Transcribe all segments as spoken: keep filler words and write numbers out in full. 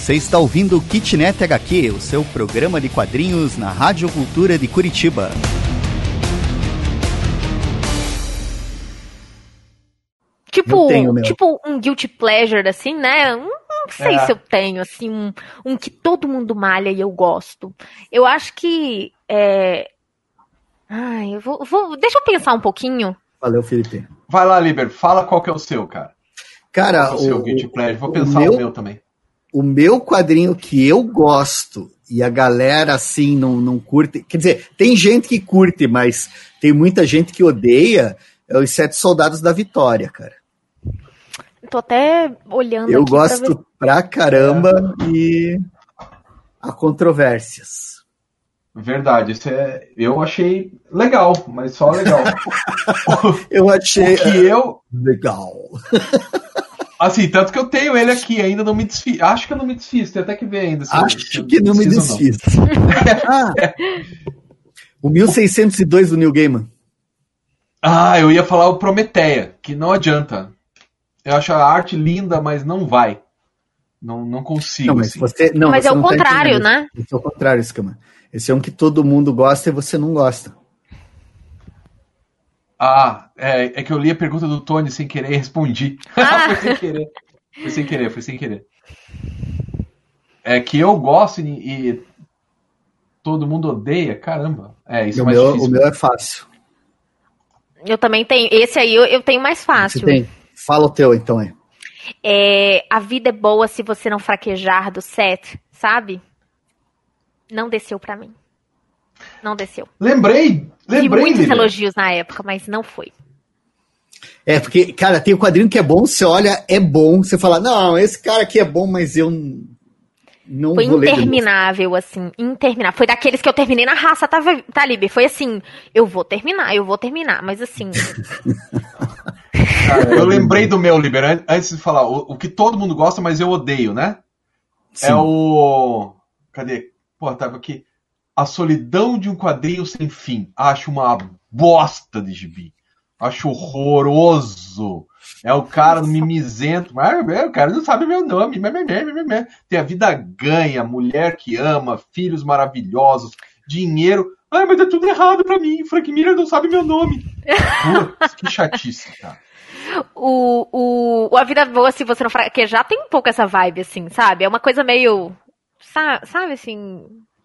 Você está ouvindo o Kitnet H Q, o seu programa de quadrinhos na Rádio Cultura de Curitiba. Tipo, tipo um guilty pleasure, assim, né? Não, não sei é. se eu tenho, assim, um, um que todo mundo malha e eu gosto. Eu acho que... É... Ai, eu vou, vou... Deixa eu pensar um pouquinho. Valeu, Felipe. Vai lá, Liber, fala qual que é o seu, cara. Cara, qual é o, seu o, guilty pleasure? Vou pensar o meu, o meu também. O meu quadrinho que eu gosto e a galera, assim, não, não curte... Quer dizer, tem gente que curte, mas tem muita gente que odeia, é Os Sete Soldados da Vitória, cara. Tô até olhando eu aqui. Eu gosto pra, ver... pra caramba é. E há controvérsias. Verdade, isso é... eu achei legal, mas só legal. eu achei... O que eu... Legal. Assim, tanto que eu tenho ele aqui, ainda não me desfiz. Acho que eu não me desfiz, tem até que ver ainda. Acho eu, que não me desfiz. ah, o mil seiscentos e dois do Neil Gaiman. Ah, eu ia falar o Prometeia, que não adianta. Eu acho a arte linda, mas não vai. Não, não consigo. Não, mas assim. você, não, mas você é o não contrário, tá né? Esse é o contrário, Scama. Esse é um que todo mundo gosta e você não gosta. Ah, é, é que eu li a pergunta do Tony sem querer e respondi. Ah. foi sem querer. Foi sem querer, foi sem querer. É que eu gosto e, e todo mundo odeia, caramba. É, isso o é mais meu, difícil. O meu é fácil. Eu também tenho. Esse aí eu, eu tenho mais fácil. Você tem. Fala o teu, então, aí. É, a vida é boa se você não fraquejar, do Seth, sabe? Não desceu pra mim. Não desceu. Lembrei, lembrei. Vi muitos Lívia. elogios na época, mas não foi. É, porque, cara, tem um quadrinho que é bom, você olha, é bom, você fala, não, esse cara aqui é bom, mas eu não foi vou ler. Foi interminável, assim, interminável. Foi daqueles que eu terminei na raça, tá, tá Liber? Foi assim, eu vou terminar, eu vou terminar, mas assim... Cara, eu lembrei do meu, Liber, antes de falar, o, o que todo mundo gosta, mas eu odeio, né? Sim. É o... Cadê? Pô, tava aqui. A Solidão de um Quadrinho Sem Fim. Acho uma bosta de gibi. Acho horroroso. É o cara mimizento. Mas o cara não sabe meu nome. Tem a vida ganha, mulher que ama, filhos maravilhosos, dinheiro. Ai, mas é tudo errado pra mim. Frank Miller não sabe meu nome. Putz, que chatice, cara. O, o, a Vida Boa, se você não fraquejar, tem um pouco essa vibe, assim, sabe? É uma coisa meio... Sabe, sabe assim...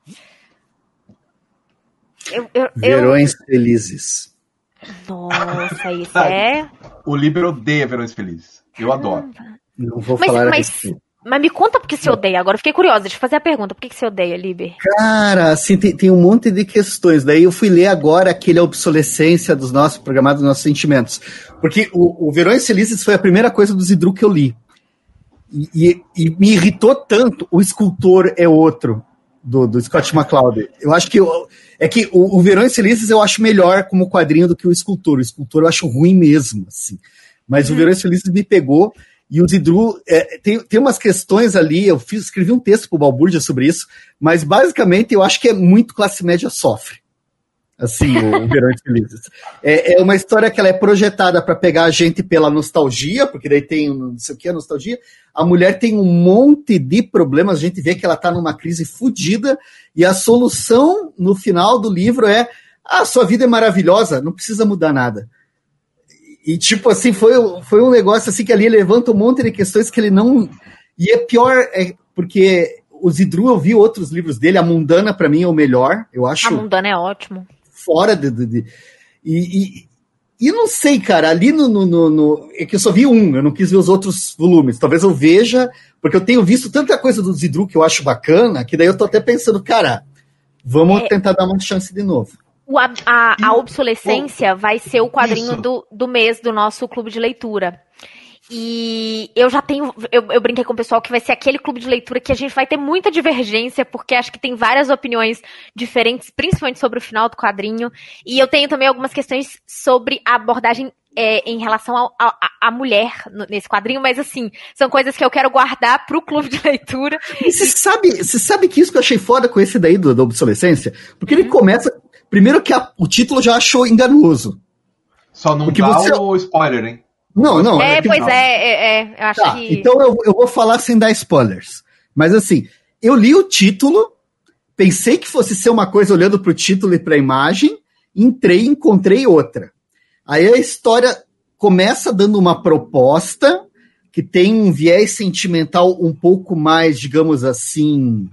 Eu, eu, Verões eu... Felizes. Nossa, isso é... O Liber odeia Verões Felizes. Eu adoro. Não vou mas, falar mas, mas me conta por que você odeia. Agora eu fiquei curiosa. Deixa eu fazer a pergunta. Por que você odeia, Liber? Cara, assim, tem, tem um monte de questões. Daí eu fui ler agora aquele obsolescência dos nossos programados, dos nossos sentimentos. Porque o, o Verões Felizes foi a primeira coisa do Zidru que eu li. E, e, e me irritou tanto. O escultor é outro. Do, do Scott McCloud. Eu acho que eu, é que o, o Verões Felizes eu acho melhor como quadrinho do que o Escultor. O Escultor eu acho ruim mesmo, assim. Mas uhum. o Verões Felizes me pegou e o Zidru é, tem, tem umas questões ali, eu fiz, escrevi um texto pro Balbúrdia sobre isso, mas basicamente eu acho que é muito classe média sofre. Assim, o, o Verões Felizes. É, é uma história que ela é projetada para pegar a gente pela nostalgia, porque daí tem, não sei o que, a nostalgia. A mulher tem um monte de problemas, a gente vê que ela tá numa crise fodida, e a solução no final do livro é, ah, sua vida é maravilhosa, não precisa mudar nada. E tipo assim, foi, foi um negócio assim que ali levanta um monte de questões que ele não... E é pior, é porque o Zidru, eu vi outros livros dele, a Mundana pra mim é o melhor, eu acho... A Mundana é ótimo. Fora de... de, de e, e, e não sei, cara, ali no, no, no, no... É que eu só vi um, eu não quis ver os outros volumes. Talvez eu veja, porque eu tenho visto tanta coisa do Zidru que eu acho bacana, que daí eu tô até pensando, cara, vamos é... tentar dar uma chance de novo. O, a, a, a obsolescência vai ser o quadrinho do, do mês do nosso clube de leitura. E eu já tenho, eu, eu brinquei com o pessoal que vai ser aquele clube de leitura que a gente vai ter muita divergência, porque acho que tem várias opiniões diferentes, principalmente sobre o final do quadrinho. E eu tenho também algumas questões sobre a abordagem é, em relação à mulher no, nesse quadrinho, mas assim, são coisas que eu quero guardar pro clube de leitura. E você sabe, você sabe que isso que eu achei foda com esse daí do, da obsolescência? Porque uhum. ele começa, primeiro que a, o título já achou enganoso. Só não porque dá você... o spoiler, hein? Não, não. É, é que... pois é, é, é, eu acho tá, que... Então eu, eu vou falar sem dar spoilers. Mas assim, eu li o título, pensei que fosse ser uma coisa olhando para o título e para a imagem, entrei e encontrei outra. Aí a história começa dando uma proposta que tem um viés sentimental um pouco mais, digamos assim,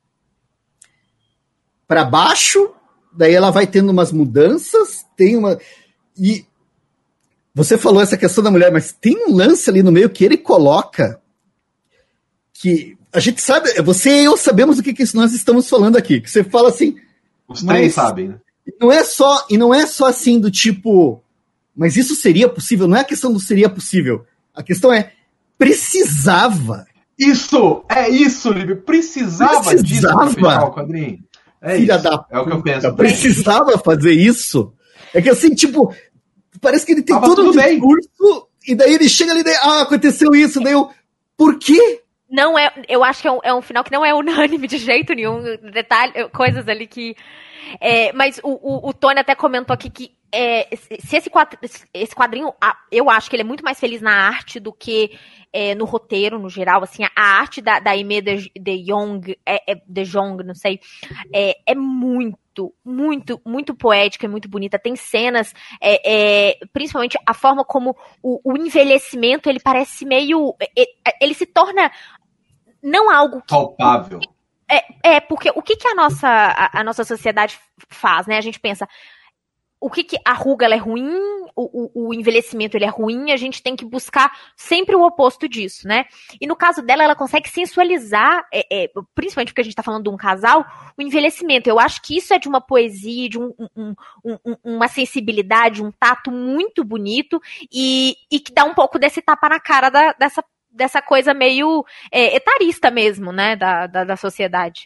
para baixo, daí ela vai tendo umas mudanças, tem uma... E você falou essa questão da mulher, mas tem um lance ali no meio que ele coloca que a gente sabe, você e eu sabemos o que, que nós estamos falando aqui, que você fala assim... Os três sabem, né? Não é só, e não é só assim do tipo, mas isso seria possível? Não é a questão do seria possível. A questão é, precisava. Isso! É isso, Líbio! Precisava, precisava disso pra fechar o quadrinho. É Filha isso. Da é o que eu penso. Precisava fazer isso. É que assim, tipo, parece que ele tem Tava todo um tudo bem. discurso, e daí ele chega ali, daí, ah, aconteceu isso, daí eu, por quê? Não é, eu acho que é um, é um final que não é unânime de jeito nenhum, detalhe, coisas ali que... É, mas o, o, o Tony até comentou aqui que é, se esse quadrinho, esse quadrinho, eu acho que ele é muito mais feliz na arte do que é, no roteiro, no geral, assim, a arte da, da Aimee de, de Jong, é, é, de Jong, não sei, é, é muito, muito, muito poética e muito bonita, tem cenas, é, é, principalmente a forma como o, o envelhecimento, ele parece meio, ele, ele se torna não algo que, palpável. É, é, porque o que, que a, nossa, a, a nossa sociedade faz, né? A gente pensa, o que, que a ruga ela é ruim, o, o, o envelhecimento ele é ruim, a gente tem que buscar sempre o oposto disso, né? E no caso dela, ela consegue sensualizar, é, é, principalmente porque a gente tá falando de um casal, o envelhecimento. Eu acho que isso é de uma poesia, de um, um, um, um, uma sensibilidade, um tato muito bonito e, e que dá um pouco desse tapa na cara da, dessa dessa coisa meio é, etarista mesmo, né, da, da, da sociedade.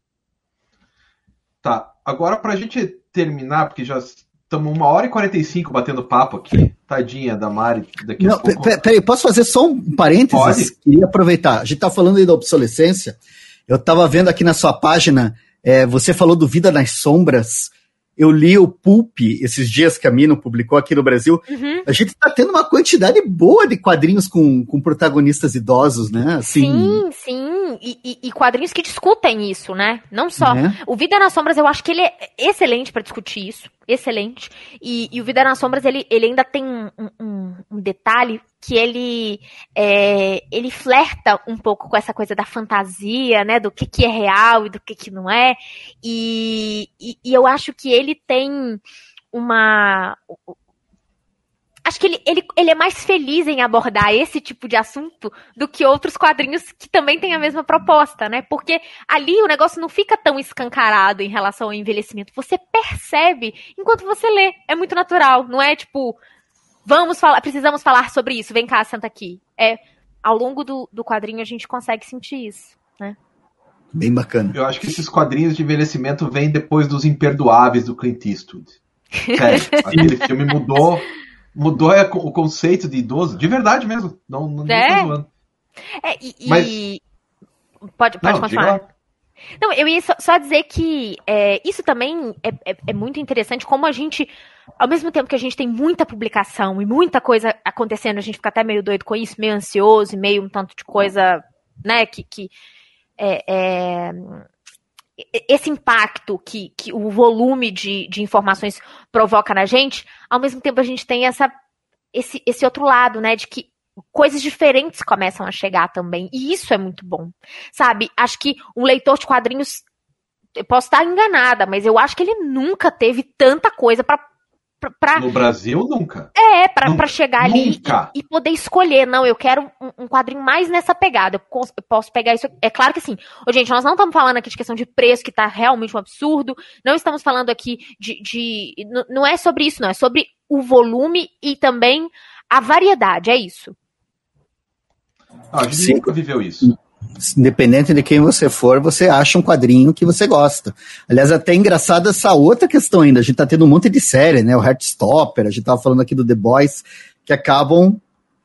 Tá, agora pra gente terminar, porque já estamos uma hora e quarenta e cinco batendo papo aqui, tadinha da Mari, daqui a Não, pouco... Peraí, posso fazer só um parênteses? Pode. Queria aproveitar, a gente tá falando aí da obsolescência, eu tava vendo aqui na sua página, é, você falou do Vida nas Sombras, eu li o Pulp esses dias que a Mino publicou aqui no Brasil. Uhum. A gente tá tendo uma quantidade boa de quadrinhos com, com protagonistas idosos, né? Assim... Sim, sim. E, e, e quadrinhos que discutem isso, né? Não só. É. O Vida nas Sombras, eu acho que ele é excelente pra discutir isso. Excelente. E, e o Vida nas Sombras, ele, ele ainda tem um, um, um detalhe que ele, é, ele flerta um pouco com essa coisa da fantasia, né? Do que, que é real e do que, que não é. E, e, e eu acho que ele tem uma... Acho que ele, ele, ele é mais feliz em abordar esse tipo de assunto do que outros quadrinhos que também têm a mesma proposta, né? Porque ali o negócio não fica tão escancarado em relação ao envelhecimento. Você percebe enquanto você lê. É muito natural. Não é tipo, vamos falar, precisamos falar sobre isso. Vem cá, senta aqui. É, ao longo do, do quadrinho a gente consegue sentir isso, né? Bem bacana. Eu acho que esses quadrinhos de envelhecimento vêm depois dos Imperdoáveis do Clint Eastwood. Sério, aquele filme mudou... Mudou o conceito de idoso, de verdade mesmo. Não, não é. tô zoando. É, e, Mas... e... Pode, pode não, continuar. Não, eu ia só, só dizer que é, isso também é, é, é muito interessante, como a gente, ao mesmo tempo que a gente tem muita publicação e muita coisa acontecendo, a gente fica até meio doido com isso, meio ansioso e meio um tanto de coisa, né, que... que é, é... esse impacto que, que o volume de, de informações provoca na gente, ao mesmo tempo a gente tem essa, esse, esse outro lado, né, de que coisas diferentes começam a chegar também, e isso é muito bom, sabe? Acho que um leitor de quadrinhos, eu posso estar enganada, mas eu acho que ele nunca teve tanta coisa para Pra, no Brasil, nunca. É, pra, nunca, pra chegar ali e, e poder escolher. Não, eu quero um, um quadrinho mais nessa pegada. Eu, eu posso pegar isso. É claro que assim, oh, gente, nós não estamos falando aqui de questão de preço, que tá realmente um absurdo. Não estamos falando aqui de... de não é sobre isso, não. É sobre o volume e também a variedade. É isso. Ah, a gente Sim. nunca viveu isso. Independente de quem você for, você acha um quadrinho que você gosta. Aliás, até é engraçado essa outra questão ainda. A gente tá tendo um monte de série, né? O Heartstopper, a gente tava falando aqui do The Boys, que acabam,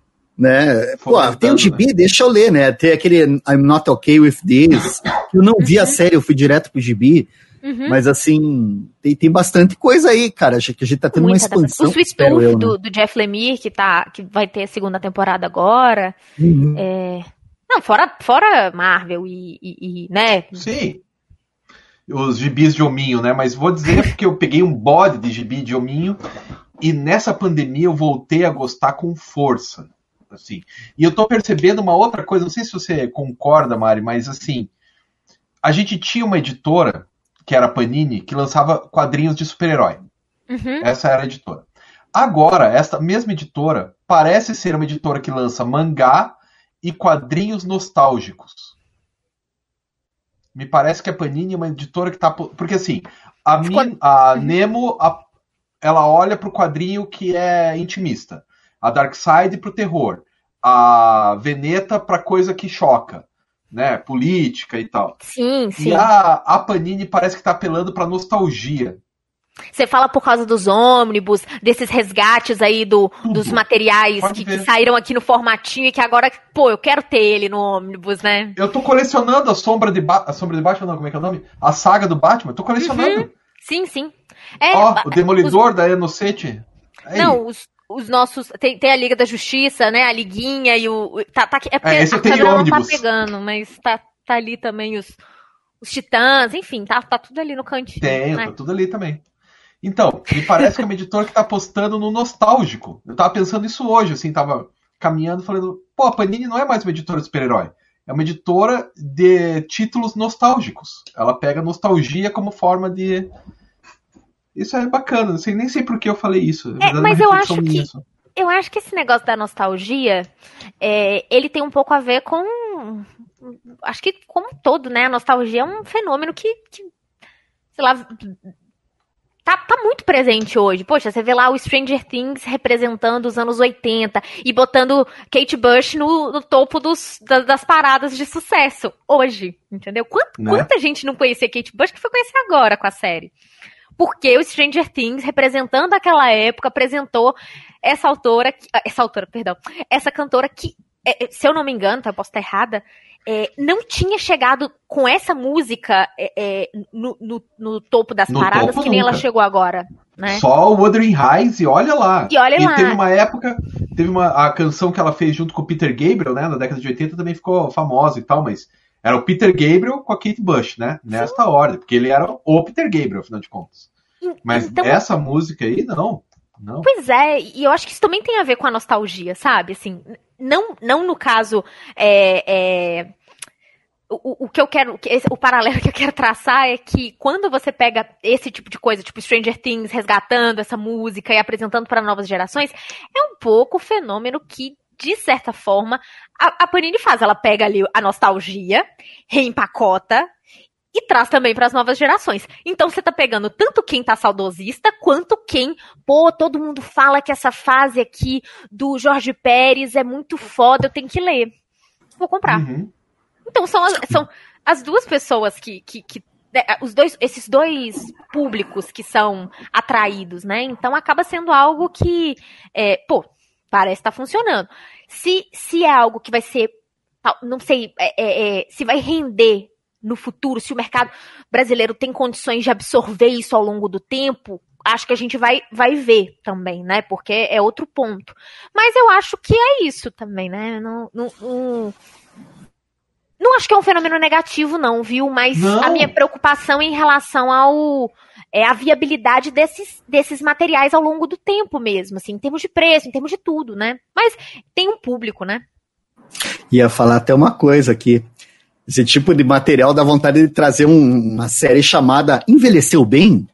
né? Pô, tem um gibi, né? Deixa eu ler, né? Tem aquele I'm Not Okay With This, que eu não vi a série, eu fui direto pro gibi. Uhum. Mas assim, tem, tem bastante coisa aí, cara. Acho que a gente tá tendo Muita uma expansão. O Sweet Tooth eu, né? do, do Jeff Lemire, que, tá, que vai ter a segunda temporada agora. Uhum. É... Não, fora, fora Marvel e, e, e, né? Sim. Os gibis de hominho, né? Mas vou dizer porque eu peguei um bode de gibi de hominho e nessa pandemia eu voltei a gostar com força. Assim. E eu tô percebendo uma outra coisa, não sei se você concorda, Mari, mas assim, a gente tinha uma editora, que era a Panini, que lançava quadrinhos de super-herói. Uhum. Essa era a editora. Agora, esta mesma editora parece ser uma editora que lança mangá e quadrinhos nostálgicos. Me parece que a Panini é uma editora que tá... Porque assim, a, Min, a Nemo, a, ela olha pro quadrinho que é intimista. A Darkseid pro terror. A Veneta pra coisa que choca. Né? Política e tal. Sim, sim. E a, a Panini parece que tá apelando pra nostalgia. Você fala por causa dos ônibus, desses resgates aí do, dos materiais que, que saíram aqui no formatinho e que agora, pô, eu quero ter ele no ônibus, né? Eu tô colecionando a Sombra de, ba- a Sombra de Batman, não, como é que é o nome? A saga do Batman, tô colecionando. Uhum. Sim, sim. É, Ó, o Demolidor os... da Enocete. Não, os, os nossos... Tem, tem a Liga da Justiça, né? A Liguinha e o... Tá, tá, é porque é, esse a eu tenho câmera ônibus. não tá pegando, mas tá, tá ali também os, os Titãs, enfim, tá, tá tudo ali no cantinho. Tem, né? Tá tudo ali também. Então, me parece que é uma editora que tá apostando no nostálgico. Eu tava pensando isso hoje, assim, tava caminhando falando, pô, a Panini não é mais uma editora de super-herói. É uma editora de títulos nostálgicos. Ela pega nostalgia como forma de... Isso é bacana, não sei, nem sei por que eu falei isso. É, mas eu acho que isso. eu acho que esse negócio da nostalgia, é, ele tem um pouco a ver com... Acho que como um todo, né? A nostalgia é um fenômeno que, que sei lá... Tá, tá muito presente hoje. Poxa, você vê lá o Stranger Things representando os anos oitenta e botando Kate Bush no, no topo dos, das, das paradas de sucesso hoje, entendeu? Quanta, né? Quanta gente não conhecia Kate Bush que foi conhecer agora com a série? Porque o Stranger Things, representando aquela época, apresentou essa autora, essa autora, perdão, essa cantora que, se eu não me engano, tá, eu posso estar errada, É, não tinha chegado com essa música é, é, no, no, no topo das no paradas topo que nem nunca. Ela chegou agora, né? Só o Wuthering Heights e olha lá. E olha e lá. teve uma época, teve uma a canção que ela fez junto com o Peter Gabriel, né, na década de oitenta também ficou famosa e tal, mas era o Peter Gabriel com a Kate Bush, né, nesta Sim. ordem, porque ele era o Peter Gabriel, afinal de contas. Mas então, essa música aí, não. Não. Pois é, e eu acho que isso também tem a ver com a nostalgia, sabe? Assim, não, não no caso, é, é, o, o que eu quero, o paralelo que eu quero traçar é que quando você pega esse tipo de coisa, tipo Stranger Things, resgatando essa música e apresentando para novas gerações, é um pouco o fenômeno que, de certa forma, a, a Panini faz. Ela pega ali a nostalgia, reempacota, e traz também para as novas gerações. Então você tá pegando tanto quem tá saudosista, quanto quem, pô, todo mundo fala que essa fase aqui do Jorge Pérez é muito foda, eu tenho que ler. Vou comprar. Uhum. Então são as, são as duas pessoas que, que, que os dois, esses dois públicos que são atraídos, né? Então acaba sendo algo que, é, pô, parece estar tá funcionando. Se, se é algo que vai ser, não sei, é, é, se vai render no futuro, se o mercado brasileiro tem condições de absorver isso ao longo do tempo, acho que a gente vai, vai ver também, né? Porque é outro ponto. Mas eu acho que é isso também, né? Não, não, não, não acho que é um fenômeno negativo, não, viu? Mas não. A minha preocupação em relação ao é, a viabilidade desses, desses materiais ao longo do tempo mesmo, assim, em termos de preço, em termos de tudo, né? Mas tem um público, né? Ia falar até uma coisa aqui. Esse tipo de material dá vontade de trazer um, uma série chamada Envelheceu Bem?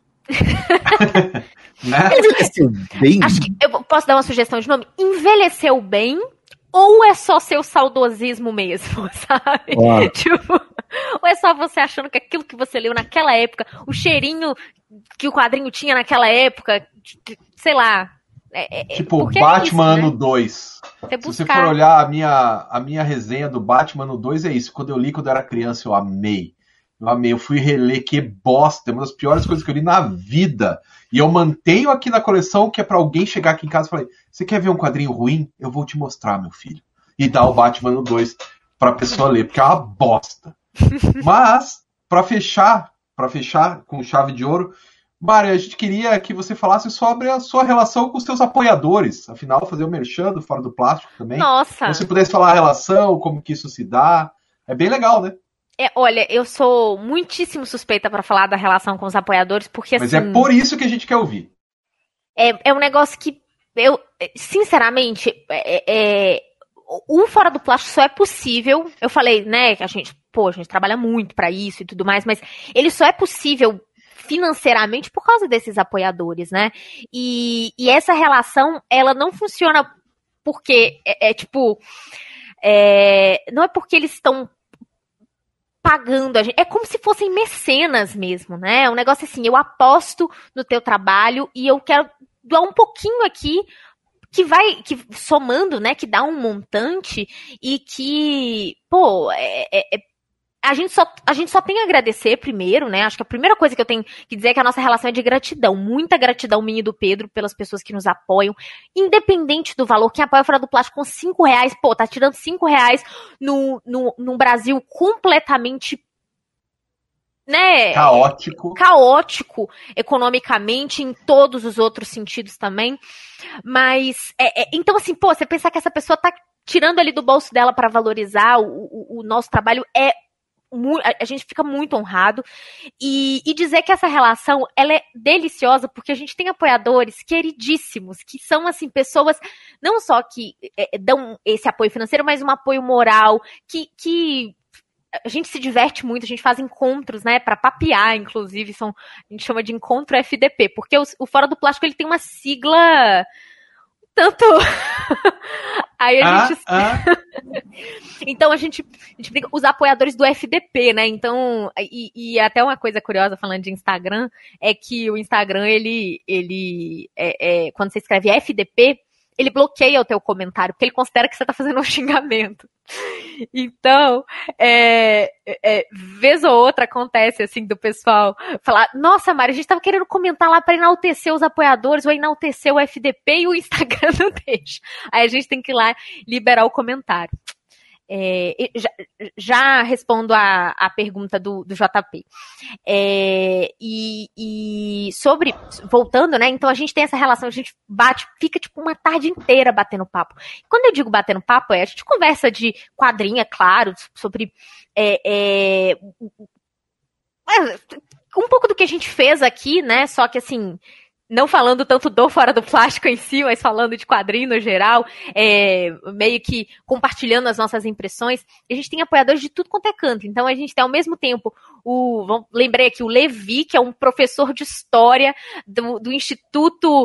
Envelheceu Bem? Acho que eu posso dar uma sugestão de nome? Envelheceu Bem ou é só seu saudosismo mesmo, sabe? Oh. Tipo, ou é só você achando que aquilo que você leu naquela época, o cheirinho que o quadrinho tinha naquela época, sei lá... É, é, tipo, Batman é isso, ano dois. Né? Se você for olhar a minha, a minha resenha do Batman ano dois, é isso. Quando eu li quando eu era criança, eu amei. Eu amei, eu fui reler, que bosta. É uma das piores coisas que eu li na vida. E eu mantenho aqui na coleção, que é pra alguém chegar aqui em casa e falar: você quer ver um quadrinho ruim? Eu vou te mostrar, meu filho. E dar o Batman ano dois pra pessoa ler, porque é uma bosta. Mas, pra fechar, pra fechar com chave de ouro, Mari, a gente queria que você falasse sobre a sua relação com os seus apoiadores. Afinal, fazer o merchan do Fora do Plástico também. Nossa! Se você pudesse falar a relação, como que isso se dá. É bem legal, né? É, olha, eu sou muitíssimo suspeita para falar da relação com os apoiadores, porque Mas assim... é por isso que a gente quer ouvir. É, é um negócio que eu, sinceramente, é, é, o Fora do Plástico só é possível... Eu falei, né, que a gente, pô, a gente trabalha muito para isso e tudo mais, mas ele só é possível financeiramente por causa desses apoiadores, né? E, e essa relação, ela não funciona porque, é, é tipo, é, não é porque eles estão pagando a gente, é como se fossem mecenas mesmo, né? É um negócio assim, eu aposto no teu trabalho e eu quero doar um pouquinho aqui, que vai, que somando, né, que dá um montante e que, pô, é, é, é A gente, só, a gente só tem a agradecer primeiro, né? Acho que a primeira coisa que eu tenho que dizer é que a nossa relação é de gratidão. Muita gratidão minha e do Pedro pelas pessoas que nos apoiam. Independente do valor. Quem apoia Fora do Plástico com cinco reais, pô, tá tirando cinco reais no, no, num Brasil completamente, né? Caótico. Caótico economicamente, em todos os outros sentidos também. Mas, é, é, então assim, pô, você pensar que essa pessoa tá tirando ali do bolso dela para valorizar o, o, o nosso trabalho é a gente fica muito honrado e, e dizer que essa relação ela é deliciosa porque a gente tem apoiadores queridíssimos, que são assim pessoas não só que é, dão esse apoio financeiro, mas um apoio moral, que, que a gente se diverte muito, a gente faz encontros, né, para papear, inclusive, são, a gente chama de encontro F D P, porque o, o Fora do Plástico ele tem uma sigla tanto... Aí a ah, gente... Ah. Então a gente, a gente briga, os apoiadores do F D P, né? Então, e, e até uma coisa curiosa falando de Instagram, é que o Instagram, ele, ele é, é, quando você escreve F D P, ele bloqueia o teu comentário, porque ele considera que você tá fazendo um xingamento. Então, é, é, vez ou outra acontece, assim, do pessoal falar, nossa, Mari, a gente tava querendo comentar lá pra enaltecer os apoiadores, ou enaltecer o F D P, e o Instagram não deixa. Aí a gente tem que ir lá liberar o comentário. É, já, já respondo a, a pergunta do, do J P. É, e, e sobre, voltando, né? Então a gente tem essa relação, a gente bate, fica tipo uma tarde inteira batendo papo. Quando eu digo batendo papo, é a gente conversa de quadrinha, claro, sobre é, é, um pouco do que a gente fez aqui, né? Só que assim, não falando tanto do Fora do Plástico em si, mas falando de quadrinho no geral, é, meio que compartilhando as nossas impressões. A gente tem apoiadores de tudo quanto é canto. Então a gente tem ao mesmo tempo o, lembrei aqui, o Levi, que é um professor de história do, do Instituto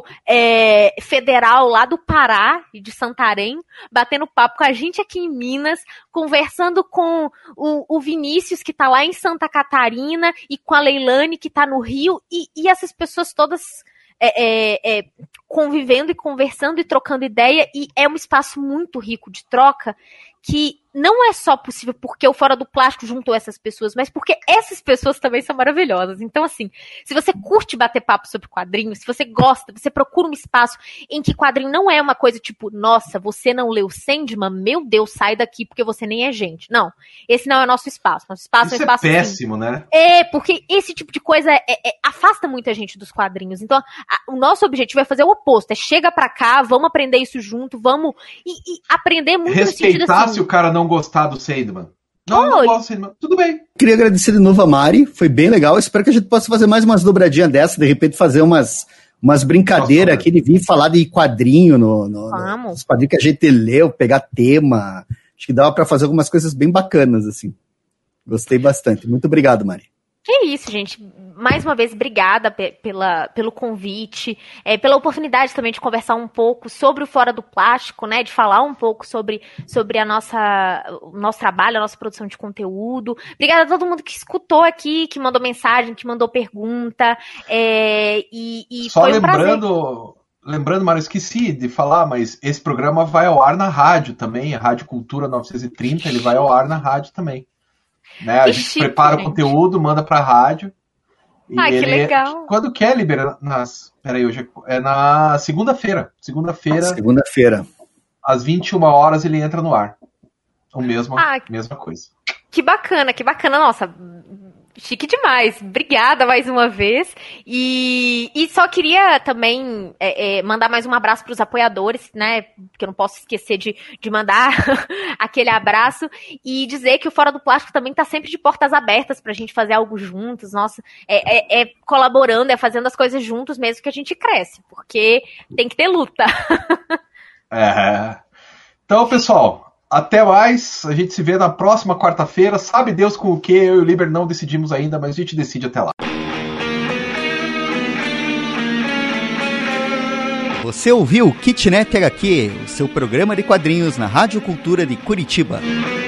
é, Federal lá do Pará e de Santarém, batendo papo com a gente aqui em Minas, conversando com o, o Vinícius, que tá lá em Santa Catarina, e com a Leilane, que tá no Rio, e, e essas pessoas todas É, é, é, convivendo e conversando e trocando ideia, e é um espaço muito rico de troca que não é só possível porque o Fora do Plástico juntou essas pessoas, mas porque essas pessoas também são maravilhosas. Então, assim, se você curte bater papo sobre quadrinhos, se você gosta, você procura um espaço em que quadrinho não é uma coisa tipo, nossa, você não leu Sandman? Meu Deus, sai daqui porque você nem é gente. Não, esse não é o nosso espaço. Nosso espaço Isso é um espaço é péssimo, assim, né? É, porque esse tipo de coisa é, é, afasta muita gente dos quadrinhos. Então, a, o nosso objetivo é fazer o oposto, é chega pra cá, vamos aprender isso junto, vamos e, e aprender muito no sentido assim, se o cara não gostar do Sandman. Não, não gosto do Sandman. Tudo bem. Queria agradecer de novo a Mari, foi bem legal. Espero que a gente possa fazer mais umas dobradinhas dessa, de repente fazer umas, umas brincadeiras aqui, de vir falar de quadrinho no, no, no, nos quadrinhos que a gente leu, pegar tema. Acho que dava para fazer algumas coisas bem bacanas, assim. Gostei bastante. Muito obrigado, Mari. Que isso, gente. Mais uma vez, obrigada pe- pela, pelo convite, é, pela oportunidade também de conversar um pouco sobre o Fora do Plástico, né? De falar um pouco sobre, sobre a nossa, o nosso trabalho, a nossa produção de conteúdo. Obrigada a todo mundo que escutou aqui, que mandou mensagem, que mandou pergunta. É, e, e Só foi um lembrando, prazer. Lembrando, Mário, esqueci de falar, mas esse programa vai ao ar na rádio também, a Rádio Cultura novecentos e trinta, ele vai ao ar na rádio também. Né? A Que gente chique, prepara gente. o conteúdo, manda pra rádio. E Ai, que ele, legal. Quando quer, libera nas. Peraí, hoje é, é na segunda-feira. Segunda-feira, Segunda-feira. às vinte e uma horas, ele entra no ar. O mesmo, Ah, mesma coisa. Que bacana, que bacana. Nossa, Chique demais. Obrigada mais uma vez. E, e só queria também é, é, mandar mais um abraço para os apoiadores, né? Porque eu não posso esquecer de, de mandar aquele abraço e dizer que o Fora do Plástico também está sempre de portas abertas para a gente fazer algo juntos. Nossa, é, é, é colaborando, é fazendo as coisas juntos mesmo que a gente cresce, porque tem que ter luta. É. Então, pessoal. Até mais, a gente se vê na próxima quarta-feira. Sabe Deus com o que eu e o Liber não decidimos ainda, mas a gente decide até lá. Você ouviu o Kitnet H Q, o seu programa de quadrinhos na Rádio Cultura de Curitiba.